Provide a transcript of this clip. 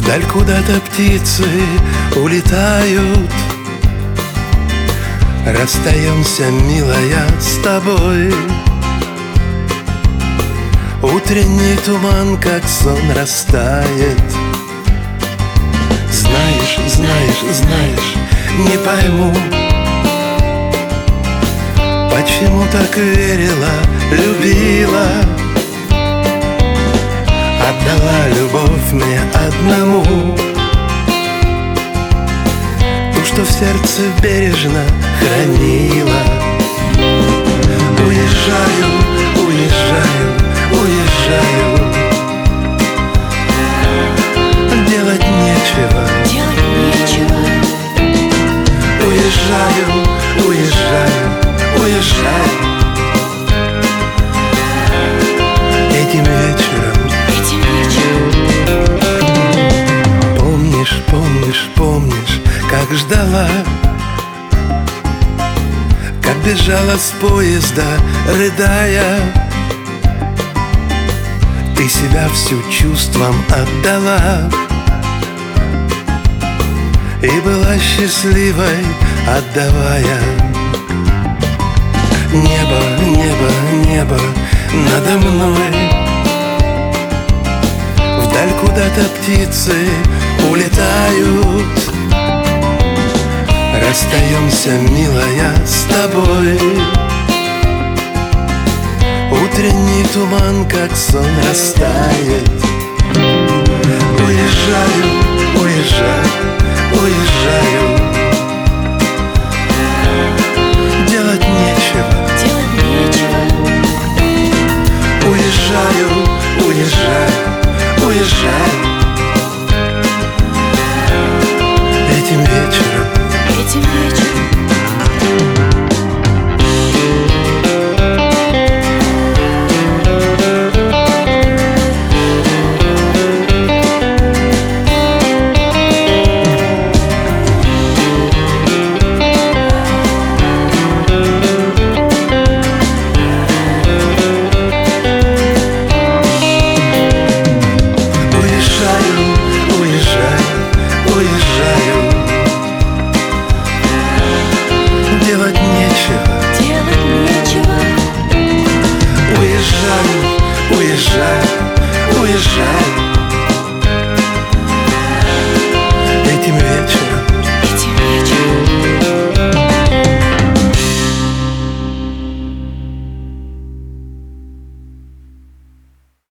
Вдаль куда-то птицы улетают. Расстаемся, милая, с тобой. Утренний туман, как сон, растает. Знаешь, знаешь, знаешь, не пойму, почему так верила, любила, отдала любовь мне одному, ту, что в сердце бережно хранила. Уезжаю, уезжаю, уезжаю, делать нечего. Уезжаю, уезжаю, уезжаю этим вечером. Помнишь, помнишь, помнишь, как ждала, как бежала с поезда, рыдая. Ты себя всю чувствам отдала и была счастливой, отдавая. Небо, небо, небо надо мной. Вдаль куда-то птицы улетают. Расстаемся, милая, с тобой. Утренний туман, как сон, растает.